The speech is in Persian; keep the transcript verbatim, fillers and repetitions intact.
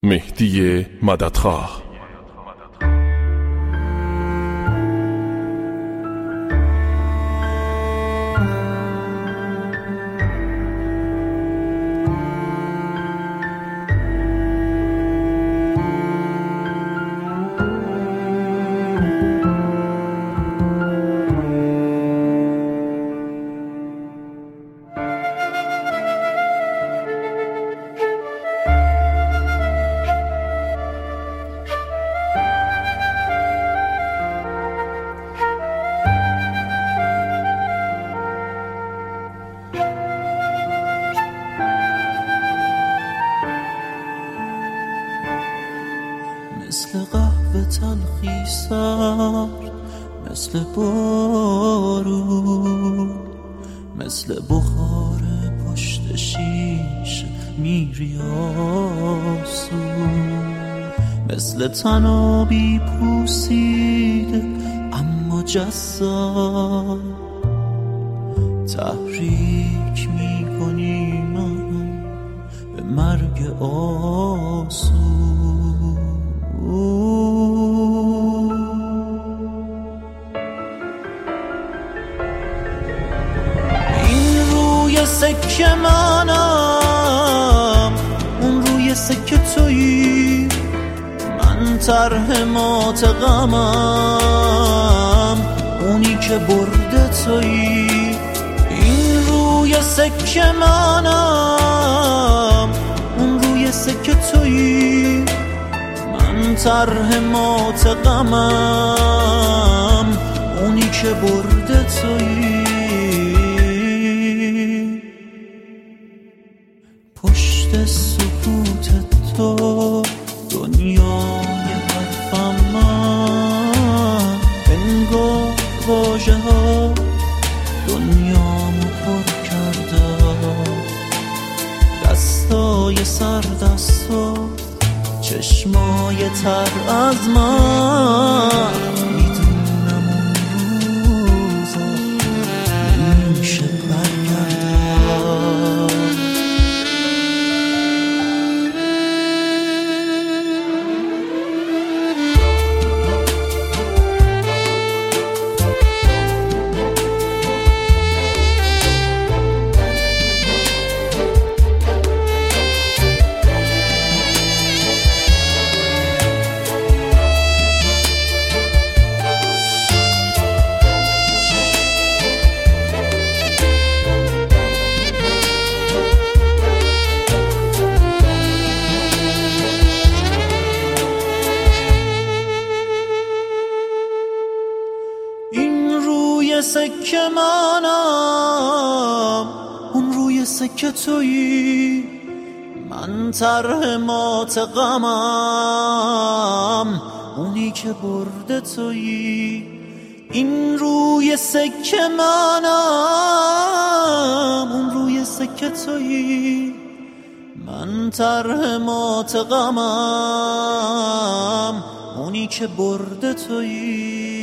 مهدی مددخواه. مثل قهوه تلخی سرد، مثل بارون، مثل بخار پشت شیشه میری آسون، مثل تنابی پوسیده اما جذاب، تحریک میکنی منو به مرگ آسون. این روی سکه منم، اون روی سکه تویی، من طرح مات غمم، اونی که برده تویی. این روی سکه منم، اون روی سکه تویی، من طرح مات غمم، اونی که برده تویی. پشت سکوت تو دنیای حرفم من، انگار واژه ها دنیامو پر کرده، دستای سر دستا چشمای تر از من، میدونم اون روزا نمیشه برگردم. سکه منم، اون روی سکه تویی، من طرح مات غمم، اونی که برده تویی. این روی سکه منم، اون روی سکه تویی، من طرح مات غمم، اونی که برده تویی.